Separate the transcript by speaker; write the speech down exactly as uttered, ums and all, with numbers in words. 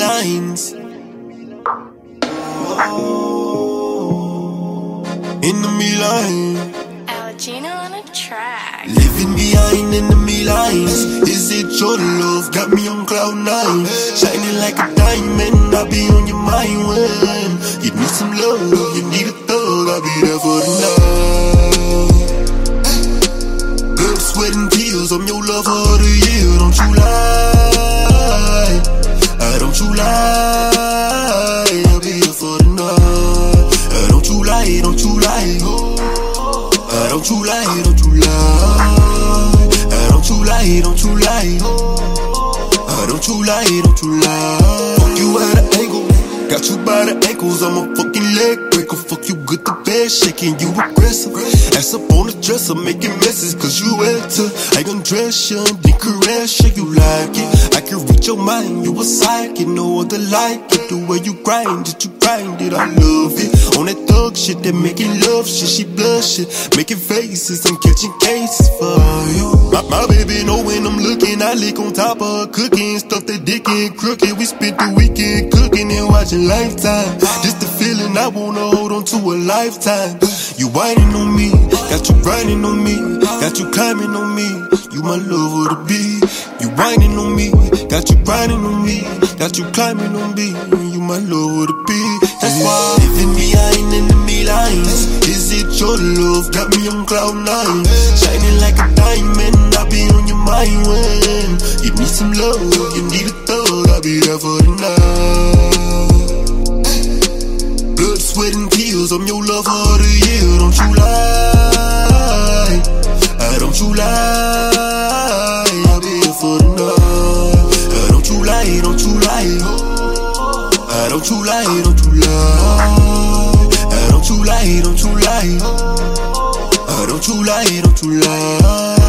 Speaker 1: lines. In the me line.
Speaker 2: Algina on a track.
Speaker 1: Living behind enemy lines. Is it your love? Got me on cloud nine. Shining like a diamond. I'll be on your mind when you need some love. You need a thug. I'll be there for the night. Blood, sweat, and tears. I'm your lover of the year. Don't you lie. I don't you lie. I'll be here for the night. I don't you lie. Don't you lie. I don't you lie, don't you lie. I don't you lie, don't you lie. I don't you lie, don't you lie. Fuck you at an angle, got you by the ankles. I'm a fucking leg breaker. Fuck you good the bed, shaking you aggressive. Ass up on the dresser, making messes cause you enter. I undress you, then caress you, you like it. I can read your mind, you a psychic, no other like it. The way you grind it, you grind it, I love it. On that thug shit, that making love shit, she blushing, making faces, I'm catching cases for you. My, my baby know when I'm looking, I lick on top of her cooking, stuff that dick and crooked. We spent the weekend cooking and watching Lifetime. Just the feeling I wanna hold on to a lifetime. You whining on me, got you grinding on me, got you climbing on me. You my love of the beat. You whining on me, got you grinding on me, got you climbing on me. You my love of the beat. That's why living behind enemy lines. Is it your love? Got me on cloud nine, shining like a diamond. I'll be on your mind when you need some love. You need a thug. I'll be there for the night. Blood, sweat, and tears. I'm your lover of the year. Don't you lie. I don't you lie. I'll be here for the night. I don't you lie. Don't you lie. I don't you lie, don't you lie. I don't you lie, don't you lie. I don't you lie, don't you lie.